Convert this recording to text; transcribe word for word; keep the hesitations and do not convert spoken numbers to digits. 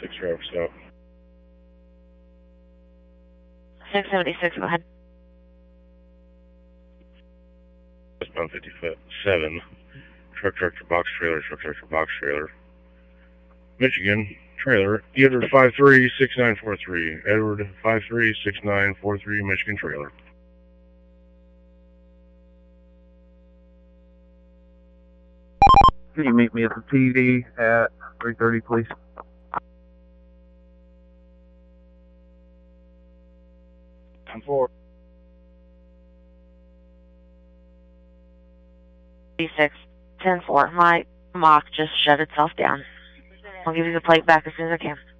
seventy-six, Traverse South. six seventy-six, go ahead. Westbound fifty-seven. Truck tractor box trailer, truck tractor box trailer. Michigan, trailer, Edward five three six nine four three. Edward five three six nine four three, Michigan trailer. Can you meet me at the T D at three thirty, please? ten four. six ten four. My mock just shut itself down. I'll give you the plate back as soon as I can.